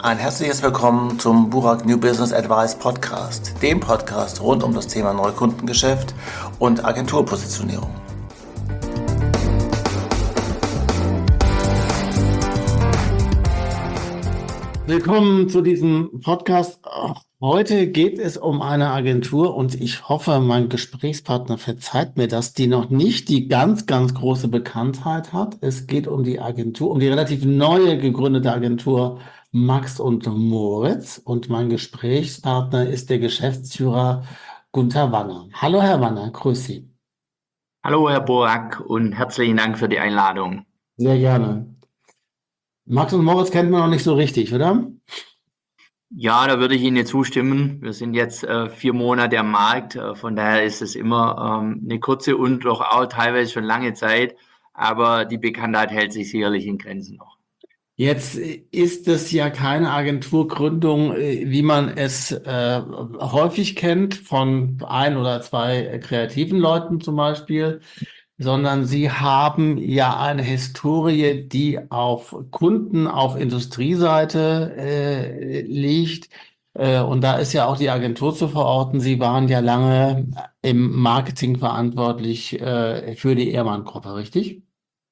Ein herzliches Willkommen zum Burak New Business Advice Podcast, dem Podcast rund um das Thema Neukundengeschäft und Agenturpositionierung. Willkommen zu diesem Podcast. Heute geht es um eine Agentur und ich hoffe, mein Gesprächspartner verzeiht mir das, die noch nicht die ganz große Bekanntheit hat. Es geht um die Agentur, um die relativ neue gegründete Agentur Max und Moritz und mein Gesprächspartner ist der Geschäftsführer Gunther Wanner. Hallo Herr Wanner, grüß Sie. Hallo Herr Burak und herzlichen Dank für die Einladung. Sehr gerne. Max und Moritz kennt man noch nicht so richtig, oder? Ja, da würde ich Ihnen zustimmen. Wir sind jetzt 4 Monate am Markt, von daher ist es immer eine kurze und doch auch teilweise schon lange Zeit, aber die Bekanntheit hält sich sicherlich in Grenzen noch. Jetzt ist es ja keine Agenturgründung, wie man es häufig kennt, von ein oder zwei kreativen Leuten zum Beispiel, sondern Sie haben ja eine Historie, die auf Kunden, auf Industrieseite liegt. Und da ist ja auch die Agentur zu verorten. Sie waren ja lange im Marketing verantwortlich für die Ehrmann-Gruppe, richtig?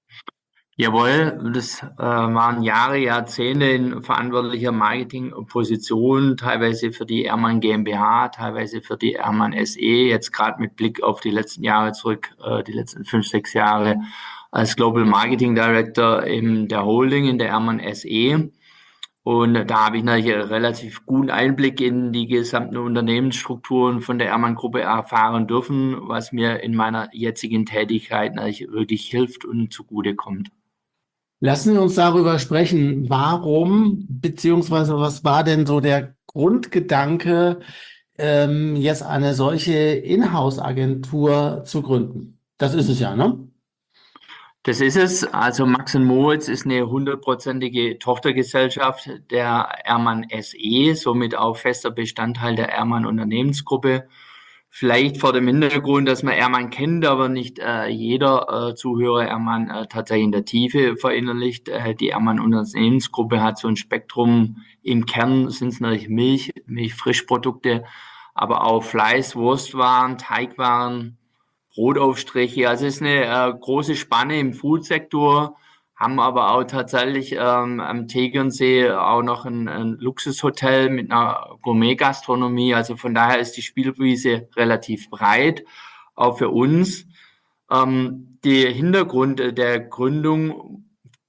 Jawohl, das waren Jahre, Jahrzehnte in verantwortlicher Marketingposition, teilweise für die Ehrmann GmbH, teilweise für die Ehrmann SE, jetzt gerade mit Blick auf die letzten Jahre zurück, die letzten 5, 6 Jahre als Global Marketing Director in der Holding, in der Ehrmann SE. Und da habe ich natürlich einen relativ guten Einblick in die gesamten Unternehmensstrukturen von der Ehrmann-Gruppe erfahren dürfen, was mir in meiner jetzigen Tätigkeit natürlich wirklich hilft und zugutekommt. Lassen wir uns darüber sprechen, warum, beziehungsweise was war denn so der Grundgedanke, jetzt eine solche Inhouse-Agentur zu gründen? Das ist es ja, ne? Das ist es. Also Max und Moritz ist eine 100%ige Tochtergesellschaft der Ehrmann SE, somit auch fester Bestandteil der Ehrmann Unternehmensgruppe. Vielleicht vor dem Hintergrund, dass man Ehrmann kennt, aber nicht jeder Zuhörer Ehrmann tatsächlich in der Tiefe verinnerlicht. Die Ehrmann Unternehmensgruppe hat so ein Spektrum. Im Kern sind es natürlich Milchfrischprodukte, aber auch Fleiß, Wurstwaren, Teigwaren, Brotaufstriche. Also es ist eine große Spanne im Foodsektor, haben aber auch tatsächlich am Tegernsee auch noch ein Luxushotel mit einer Gourmet-Gastronomie. Also von daher ist die Spielwiese relativ breit, auch für uns. Der Hintergrund der Gründung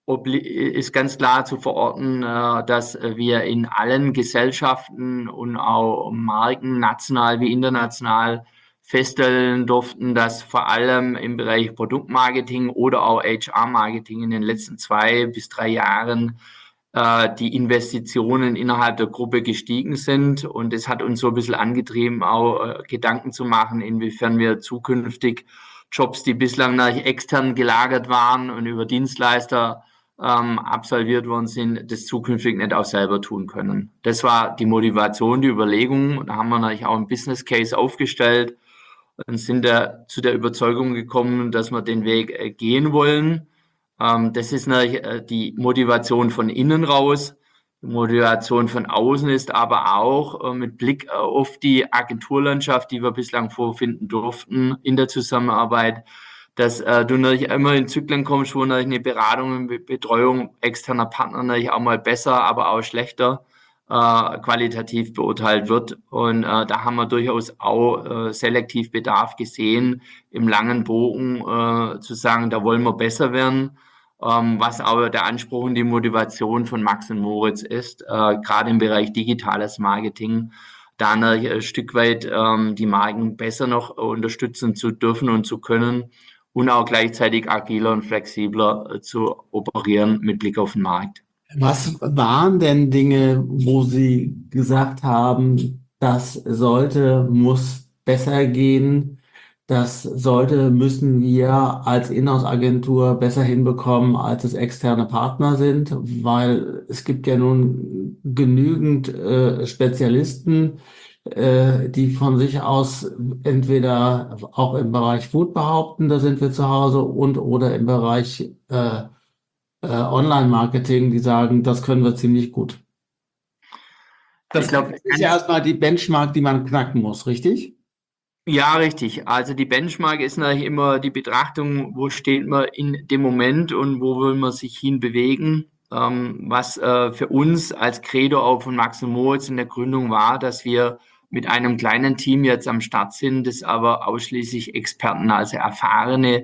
ist ganz klar zu verorten, dass wir in allen Gesellschaften und auch Marken, national wie international, feststellen durften, dass vor allem im Bereich Produktmarketing oder auch HR-Marketing in den letzten 2 bis 3 Jahren die Investitionen innerhalb der Gruppe gestiegen sind. Und es hat uns so ein bisschen angetrieben, auch Gedanken zu machen, inwiefern wir zukünftig Jobs, die bislang nach extern gelagert waren und über Dienstleister absolviert worden sind, das zukünftig nicht auch selber tun können. Das war die Motivation, die Überlegung. Da haben wir natürlich auch einen Business Case aufgestellt und sind da zu der Überzeugung gekommen, dass wir den Weg gehen wollen. Das ist natürlich die Motivation von innen raus. Die Motivation von außen ist aber auch mit Blick auf die Agenturlandschaft, die wir bislang vorfinden durften in der Zusammenarbeit, dass du natürlich immer in Zyklen kommst, wo natürlich eine Beratung und Betreuung externer Partner natürlich auch mal besser, aber auch schlechter qualitativ beurteilt wird. Und da haben wir durchaus auch selektiv Bedarf gesehen, im langen Bogen zu sagen, da wollen wir besser werden. Was aber der Anspruch und die Motivation von Max und Moritz ist, gerade im Bereich digitales Marketing, da ein Stück weit die Marken besser noch unterstützen zu dürfen und zu können und auch gleichzeitig agiler und flexibler zu operieren mit Blick auf den Markt. Was waren denn Dinge, wo Sie gesagt haben, das sollte, muss besser gehen, das sollte, müssen wir als Inhouse-Agentur besser hinbekommen, als es externe Partner sind, weil es gibt ja nun genügend Spezialisten, die von sich aus entweder auch im Bereich Food behaupten, da sind wir zu Hause, und oder im Bereich Online-Marketing, die sagen, das können wir ziemlich gut. Ich Das glaube, ist ja erstmal die Benchmark, die man knacken muss, richtig? ja, richtig. Also die Benchmark ist natürlich immer die Betrachtung, wo steht man in dem Moment und wo will man sich hinbewegen. Was für uns als Credo auch von Max und Moritz in der Gründung war, dass wir mit einem kleinen Team jetzt am Start sind, das aber ausschließlich Experten, also erfahrene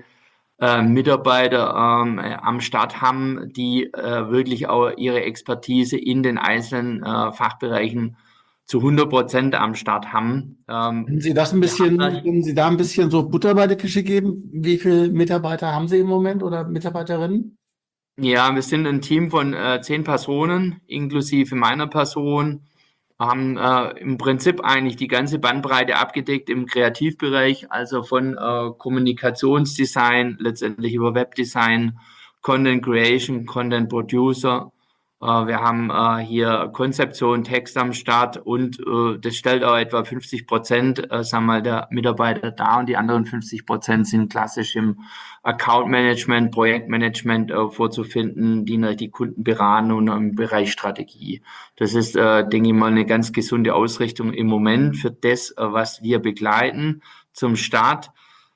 Mitarbeiter am Start haben, die wirklich auch ihre Expertise in den einzelnen Fachbereichen zu 100% am Start haben. Wir haben Können Sie da ein bisschen so Butter bei die Fische geben? Wie viele Mitarbeiter haben Sie im Moment oder Mitarbeiterinnen? Ja, wir sind ein Team von 10 Personen, inklusive meiner Person. Wir haben im Prinzip eigentlich die ganze Bandbreite abgedeckt im Kreativbereich, also von Kommunikationsdesign, letztendlich über Webdesign, Content Creation, Content Producer. Wir haben hier Konzeption, Text am Start und das stellt auch etwa 50% sagen wir mal, der Mitarbeiter dar und die anderen 50% sind klassisch im Account Management, Projektmanagement vorzufinden, die die Kunden beraten und im Bereich Strategie. Das ist, denke ich mal, eine ganz gesunde Ausrichtung im Moment für das, was wir begleiten zum Start.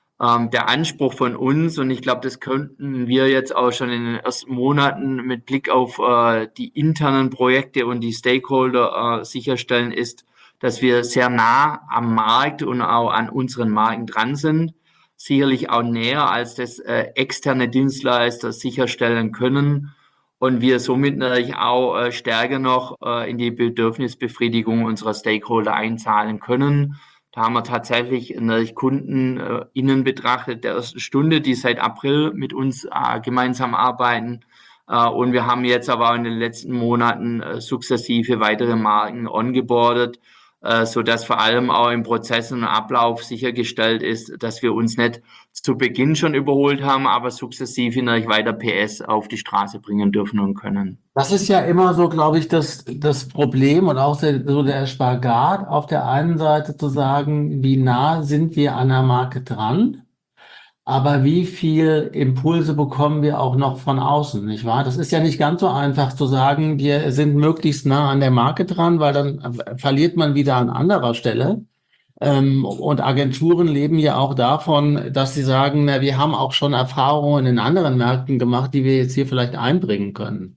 Der Anspruch von uns, und ich glaube, das könnten wir jetzt auch schon in den ersten Monaten mit Blick auf die internen Projekte und die Stakeholder sicherstellen, ist, dass wir sehr nah am Markt und auch an unseren Marken dran sind. Sicherlich auch näher, als das externe Dienstleister sicherstellen können. Und wir somit natürlich auch stärker noch in die Bedürfnisbefriedigung unserer Stakeholder einzahlen können. Da haben wir tatsächlich natürlich Kunden innen betrachtet der ersten Stunde, die seit April mit uns gemeinsam arbeiten. Und wir haben jetzt aber auch in den letzten Monaten sukzessive weitere Marken ongeboardet, so dass vor allem auch im Prozess und Ablauf sichergestellt ist, dass wir uns nicht zu Beginn schon überholt haben, aber sukzessive natürlich weiter PS auf die Straße bringen dürfen und können. Das ist ja immer so, glaube ich, das Problem und auch so der Spagat, auf der einen Seite zu sagen, wie nah sind wir an der Marke dran, aber wie viel Impulse bekommen wir auch noch von außen, nicht wahr? Das ist ja nicht ganz so einfach zu sagen, wir sind möglichst nah an der Marke dran, weil dann verliert man wieder an anderer Stelle. Und Agenturen leben ja auch davon, dass sie sagen, na, wir haben auch schon Erfahrungen in anderen Märkten gemacht, die wir jetzt hier vielleicht einbringen können.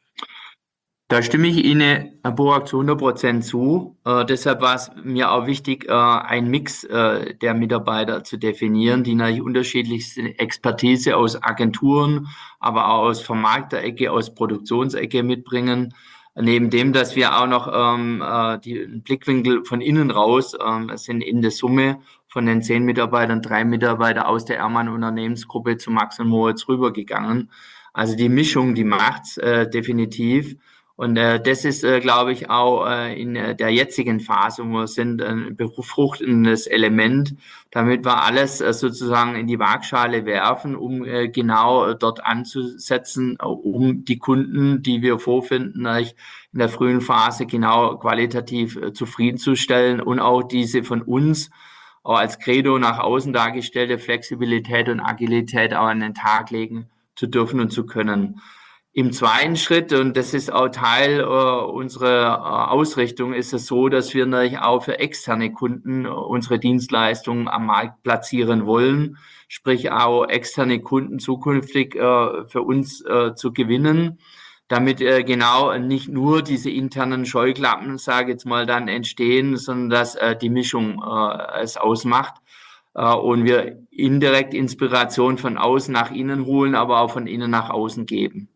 Da stimme ich Ihnen, Herr Boak, zu 100% zu. Deshalb war es mir auch wichtig, einen Mix der Mitarbeiter zu definieren, die natürlich unterschiedlichste Expertise aus Agenturen, aber auch aus Vermarkterecke, aus Produktionsecke mitbringen. Neben dem, dass wir auch noch den Blickwinkel von innen raus, es sind in der Summe von den 10 Mitarbeitern 3 Mitarbeiter aus der Ehrmann Unternehmensgruppe zu Max und Moritz rübergegangen. Also die Mischung, die macht's definitiv. Und das ist, glaube ich, auch in der jetzigen Phase, wo wir sind, ein befruchtendes Element, damit wir alles sozusagen in die Waagschale werfen, um genau dort anzusetzen, um die Kunden, die wir vorfinden, in der frühen Phase genau qualitativ zufriedenzustellen und auch diese von uns auch als Credo nach außen dargestellte Flexibilität und Agilität auch an den Tag legen zu dürfen und zu können. Im zweiten Schritt, und das ist auch Teil unserer Ausrichtung, ist es so, dass wir natürlich auch für externe Kunden unsere Dienstleistungen am Markt platzieren wollen, sprich auch externe Kunden zukünftig für uns zu gewinnen, damit genau nicht nur diese internen Scheuklappen, sage ich jetzt mal, dann entstehen, sondern dass die Mischung es ausmacht. Und wir indirekt Inspiration von außen nach innen holen, aber auch von innen nach außen geben.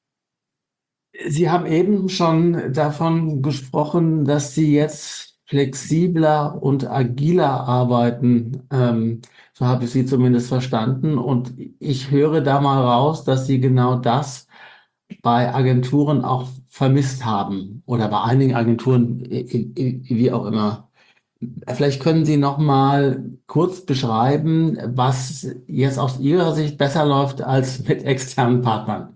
Sie haben eben schon davon gesprochen, dass Sie jetzt flexibler und agiler arbeiten. So habe ich Sie zumindest verstanden. Und ich höre da mal raus, dass Sie genau das bei Agenturen auch vermisst haben oder bei einigen Agenturen, wie auch immer. Vielleicht können Sie noch mal kurz beschreiben, was jetzt aus Ihrer Sicht besser läuft als mit externen Partnern.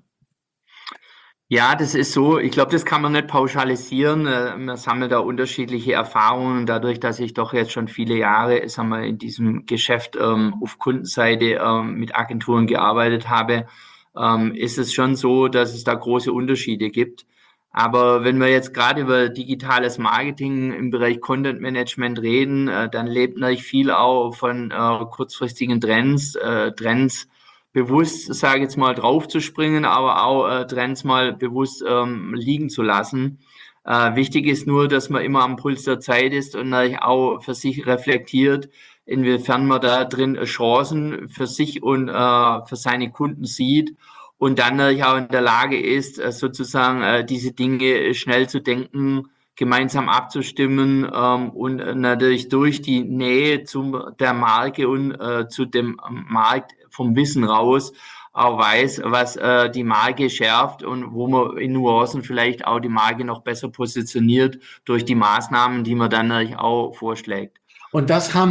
Ja, das ist so. Ich glaube, das kann man nicht pauschalisieren. Man sammelt da unterschiedliche Erfahrungen. Dadurch, dass ich doch jetzt schon viele Jahre, sagen wir, in diesem Geschäft auf Kundenseite mit Agenturen gearbeitet habe, ist es schon so, dass es da große Unterschiede gibt. Aber wenn wir jetzt gerade über digitales Marketing im Bereich Content Management reden, dann lebt natürlich viel auch von kurzfristigen Trends bewusst, sage ich jetzt mal, draufzuspringen, aber auch Trends mal bewusst liegen zu lassen. Wichtig ist nur, dass man immer am Puls der Zeit ist und natürlich auch für sich reflektiert, inwiefern man da drin Chancen für sich und für seine Kunden sieht und dann natürlich auch in der Lage ist, sozusagen diese Dinge schnell zu denken, gemeinsam abzustimmen und natürlich durch die Nähe zu der Marke und zu dem Markt vom Wissen raus auch weiß, was die Marke schärft und wo man in Nuancen vielleicht auch die Marke noch besser positioniert durch die Maßnahmen, die man dann natürlich auch vorschlägt. Und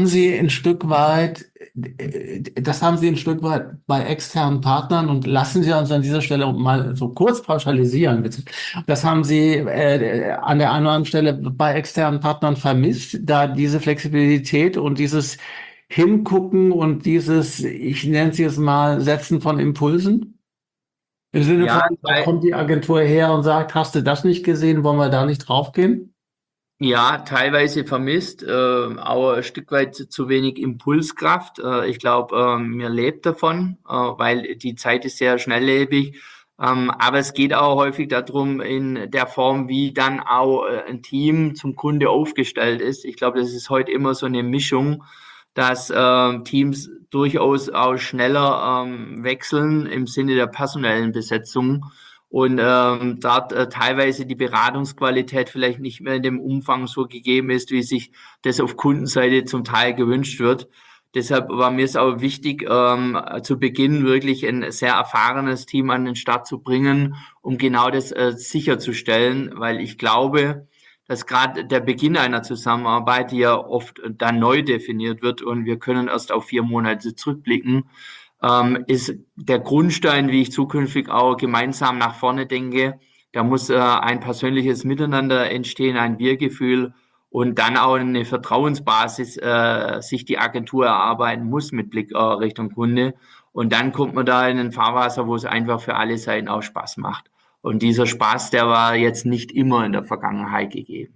das haben Sie ein Stück weit bei externen Partnern und lassen Sie uns an dieser Stelle mal so kurz pauschalisieren, bitte. Das haben Sie an der einen oder anderen Stelle bei externen Partnern vermisst, da diese Flexibilität und dieses Hingucken und dieses, ich nenne es jetzt mal, Setzen von Impulsen? Im Sinne von, Ja, da kommt die Agentur her und sagt, hast du das nicht gesehen, wollen wir da nicht draufgehen? ja, teilweise vermisst, auch ein Stück weit zu wenig Impulskraft. Ich glaube, mir lebt davon, weil die Zeit ist sehr schnelllebig. Aber es geht auch häufig darum, in der Form, wie dann auch ein Team zum Kunde aufgestellt ist. Ich glaube, das ist heute immer so eine Mischung, dass Teams durchaus auch schneller wechseln im Sinne der personellen Besetzung und dort teilweise die Beratungsqualität vielleicht nicht mehr in dem Umfang so gegeben ist, wie sich das auf Kundenseite zum Teil gewünscht wird. Deshalb war mir es auch wichtig, zu Beginn wirklich ein sehr erfahrenes Team an den Start zu bringen, um genau das sicherzustellen, weil ich glaube, dass gerade der Beginn einer Zusammenarbeit, die ja oft dann neu definiert wird und wir können erst auf 4 Monate zurückblicken, ist der Grundstein, wie ich zukünftig auch gemeinsam nach vorne denke. Da muss ein persönliches Miteinander entstehen, ein Wir-Gefühl und dann auch eine Vertrauensbasis sich die Agentur erarbeiten muss mit Blick Richtung Kunde. Und dann kommt man da in ein Fahrwasser, wo es einfach für alle Seiten auch Spaß macht. Und dieser Spaß, der war jetzt nicht immer in der Vergangenheit gegeben.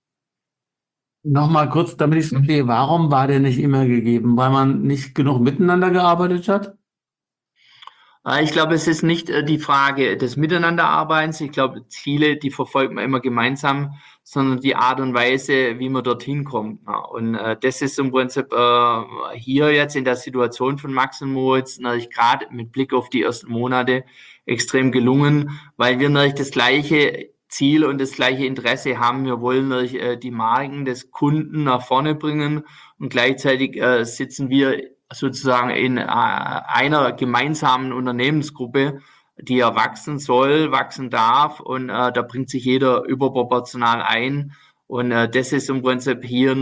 Nochmal kurz, damit ich es verstehe, warum war der nicht immer gegeben? Weil man nicht genug miteinander gearbeitet hat? Ich glaube, es ist nicht die Frage des Miteinanderarbeitens. Ich glaube, Ziele, die verfolgt man immer gemeinsam, sondern die Art und Weise, wie man dorthin kommt. Ja. Und das ist im Prinzip hier jetzt in der Situation von Max und Moritz natürlich gerade mit Blick auf die ersten Monate extrem gelungen, weil wir natürlich das gleiche Ziel und das gleiche Interesse haben. Wir wollen natürlich die Marken des Kunden nach vorne bringen und gleichzeitig sitzen wir sozusagen in einer gemeinsamen Unternehmensgruppe, die ja wachsen soll, wachsen darf und da bringt sich jeder überproportional ein. Und das ist im Prinzip hier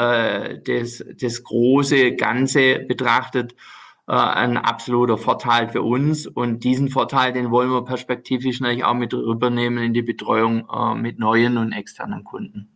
das große Ganze betrachtet ein absoluter Vorteil für uns. Und diesen Vorteil, den wollen wir perspektivisch natürlich auch mit rübernehmen in die Betreuung mit neuen und externen Kunden.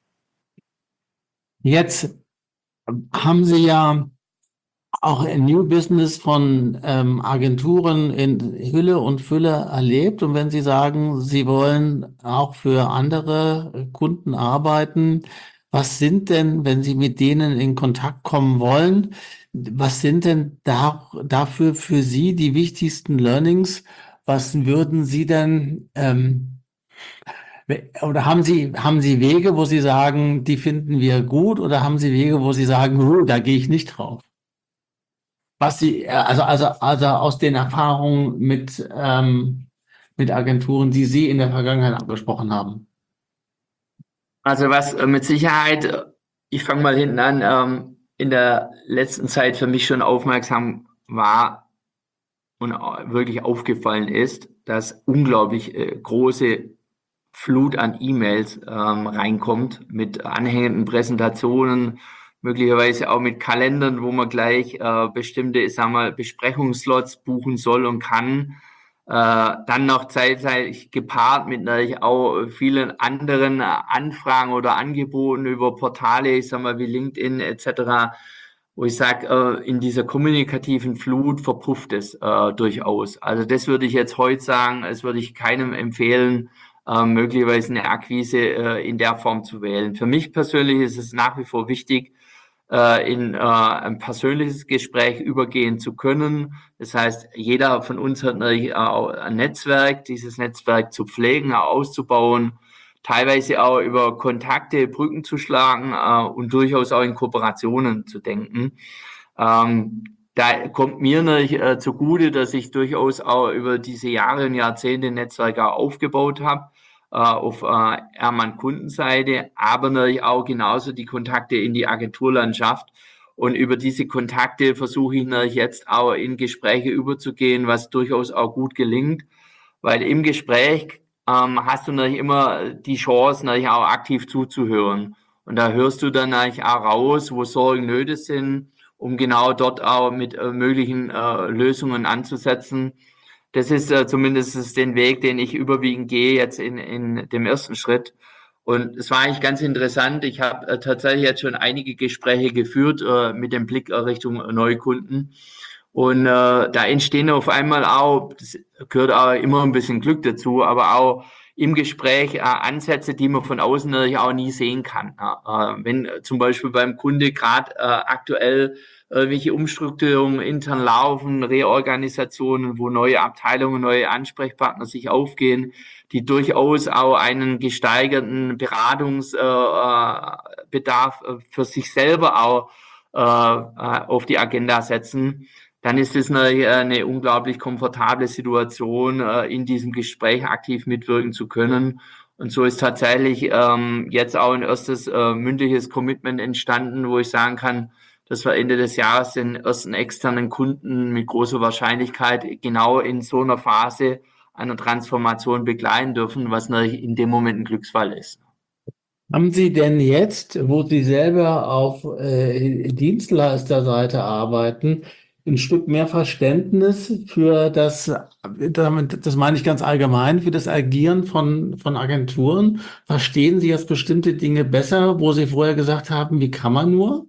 Jetzt haben Sie ja auch ein New Business von Agenturen in Hülle und Fülle erlebt. Und wenn Sie sagen, Sie wollen auch für andere Kunden arbeiten, was sind denn, wenn Sie mit denen in Kontakt kommen wollen, was sind denn dafür für Sie die wichtigsten Learnings? Was würden Sie denn, oder haben Sie Wege, wo Sie sagen, die finden wir gut, oder haben Sie Wege, wo Sie sagen, da gehe ich nicht drauf? Was Sie, also aus den Erfahrungen mit Agenturen, die Sie in der Vergangenheit angesprochen haben. Also was mit Sicherheit, ich fange mal hinten an, in der letzten Zeit für mich schon aufmerksam war und wirklich aufgefallen ist, dass unglaublich große Flut an E-Mails reinkommt mit anhängenden Präsentationen, möglicherweise auch mit Kalendern, wo man gleich bestimmte, ich sag mal, Besprechungsslots buchen soll und kann. Dann noch zeitgleich gepaart mit natürlich auch vielen anderen Anfragen oder Angeboten über Portale, ich sag mal wie LinkedIn etc., wo ich sage, in dieser kommunikativen Flut verpufft es durchaus. Also das würde ich jetzt heute sagen, es würde ich keinem empfehlen, möglicherweise eine Akquise in der Form zu wählen. Für mich persönlich ist es nach wie vor wichtig, in ein persönliches Gespräch übergehen zu können. Das heißt, jeder von uns hat natürlich auch ein Netzwerk, dieses Netzwerk zu pflegen, auszubauen, teilweise auch über Kontakte Brücken zu schlagen und durchaus auch in Kooperationen zu denken. Da kommt mir natürlich zugute, dass ich durchaus auch über diese Jahre und Jahrzehnte ein Netzwerk auch aufgebaut habe auf Ehrmann-Kundenseite, aber natürlich auch genauso die Kontakte in die Agenturlandschaft. Und über diese Kontakte versuche ich natürlich jetzt auch in Gespräche überzugehen, was durchaus auch gut gelingt, weil im Gespräch hast du natürlich immer die Chance, natürlich auch aktiv zuzuhören. Und da hörst du dann eigentlich auch raus, wo Sorgen, Nöte sind, um genau dort auch mit möglichen Lösungen anzusetzen. Das ist zumindest den Weg, den ich überwiegend gehe jetzt in dem ersten Schritt. Und es war eigentlich ganz interessant. Ich habe tatsächlich jetzt schon einige Gespräche geführt mit dem Blick Richtung Neukunden. Und da entstehen auf einmal auch, das gehört auch immer ein bisschen Glück dazu, aber auch im Gespräch Ansätze, die man von außen natürlich auch nie sehen kann. Wenn zum Beispiel beim Kunde gerade aktuell welche Umstrukturierungen intern laufen, Reorganisationen, wo neue Abteilungen, neue Ansprechpartner sich aufgehen, die durchaus auch einen gesteigerten Beratungsbedarf für sich selber auch auf die Agenda setzen, dann ist es eine unglaublich komfortable Situation, in diesem Gespräch aktiv mitwirken zu können. Und so ist tatsächlich jetzt auch ein erstes mündliches Commitment entstanden, wo ich sagen kann, dass wir Ende des Jahres den ersten externen Kunden mit großer Wahrscheinlichkeit genau in so einer Phase einer Transformation begleiten dürfen, was natürlich in dem Moment ein Glücksfall ist. Haben Sie denn jetzt, wo Sie selber auf Dienstleisterseite arbeiten, ein Stück mehr Verständnis für das meine ich ganz allgemein, für das Agieren von Agenturen? Verstehen Sie jetzt bestimmte Dinge besser, wo Sie vorher gesagt haben, wie kann man nur?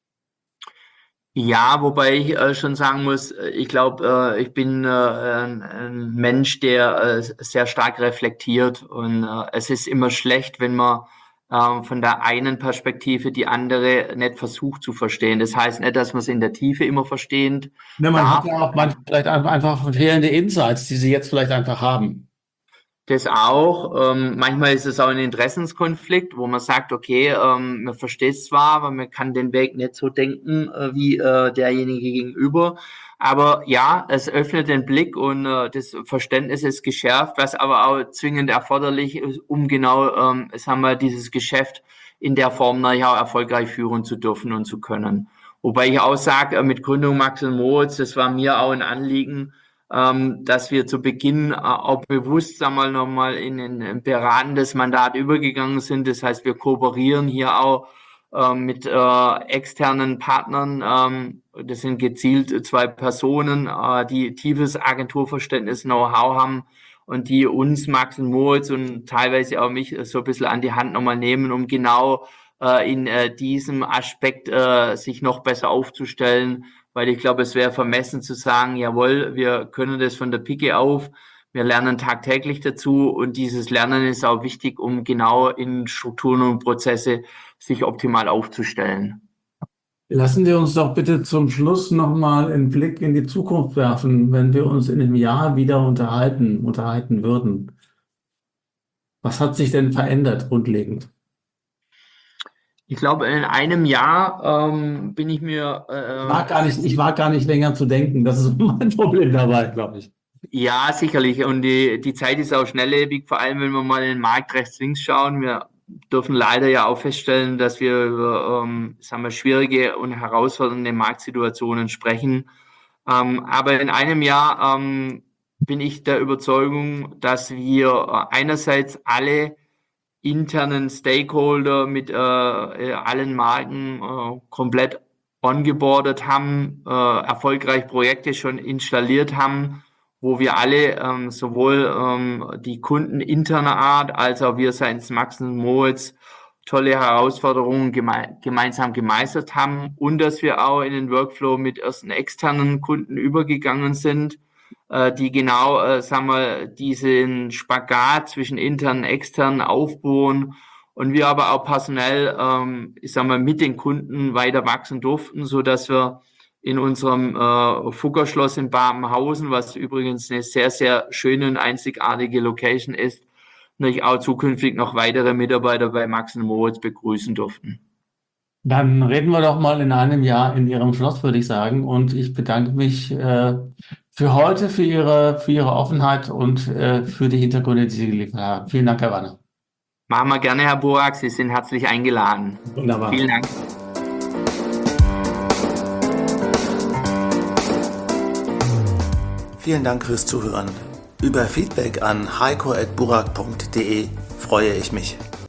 Ja, wobei ich schon sagen muss, ich glaube, ich bin ein Mensch, der sehr stark reflektiert und es ist immer schlecht, wenn man von der einen Perspektive die andere nicht versucht zu verstehen. Das heißt nicht, dass man es in der Tiefe immer verstehen Ne, man hat darf. ja auch vielleicht einfach fehlende Insights, die Sie jetzt vielleicht einfach haben. Das auch. Manchmal ist es auch ein Interessenskonflikt, wo man sagt, okay, man versteht es zwar, aber man kann den Weg nicht so denken wie derjenige gegenüber. Aber ja, es öffnet den Blick und das Verständnis ist geschärft, was aber auch zwingend erforderlich ist, um genau, sagen wir, dieses Geschäft in der Form auch erfolgreich führen zu dürfen und zu können. Wobei ich auch sage, mit Gründung Max und Moritz, das war mir auch ein Anliegen, dass wir zu Beginn auch bewusst, sagen wir nochmal, in ein beratendes Mandat übergegangen sind. Das heißt, wir kooperieren hier auch mit externen Partnern. Das sind gezielt zwei Personen, die tiefes Agenturverständnis, Know-how haben und die uns, Max und Moritz und teilweise auch mich so ein bisschen an die Hand nochmal nehmen, um genau in diesem Aspekt sich noch besser aufzustellen, weil ich glaube, es wäre vermessen zu sagen, jawohl, wir können das von der Pike auf, wir lernen tagtäglich dazu und dieses Lernen ist auch wichtig, um genau in Strukturen und Prozesse sich optimal aufzustellen. Lassen Sie uns doch bitte zum Schluss nochmal einen Blick in die Zukunft werfen, wenn wir uns in einem Jahr wieder unterhalten würden. Was hat sich denn verändert grundlegend? Ich glaube, in einem Jahr bin ich mir Ich war gar nicht länger zu denken. Das ist mein Problem dabei, glaube ich. ja, sicherlich. Und die Zeit ist auch schnelllebig, vor allem wenn wir mal in den Markt rechts, links schauen. Wir dürfen leider ja auch feststellen, dass wir über sagen wir, schwierige und herausfordernde Marktsituationen sprechen. Aber in einem Jahr bin ich der Überzeugung, dass wir einerseits alle internen Stakeholder mit allen Marken komplett ongeboardet haben, erfolgreich Projekte schon installiert haben, wo wir alle sowohl die Kunden interner Art als auch wir seitens Max und Moritz tolle Herausforderungen gemeinsam gemeistert haben und dass wir auch in den Workflow mit ersten externen Kunden übergegangen sind. die genau, sagen wir, diesen Spagat zwischen intern und extern aufbauen und wir aber auch personell, ich sag mal, mit den Kunden weiter wachsen durften, so dass wir in unserem Fuggerschloss in Babenhausen, was übrigens eine sehr, sehr schöne und einzigartige Location ist, natürlich auch zukünftig noch weitere Mitarbeiter bei Max & Moritz begrüßen durften. Dann reden wir doch mal in einem Jahr in Ihrem Schloss, würde ich sagen. Und ich bedanke mich für heute, für Ihre Offenheit und für die Hintergründe, die Sie geliefert haben. Vielen Dank, Herr Wanner. Machen wir gerne, Herr Burak. Sie sind herzlich eingeladen. Wunderbar. Vielen Dank. Vielen Dank fürs Zuhören. Über Feedback an heiko@burak.de freue ich mich.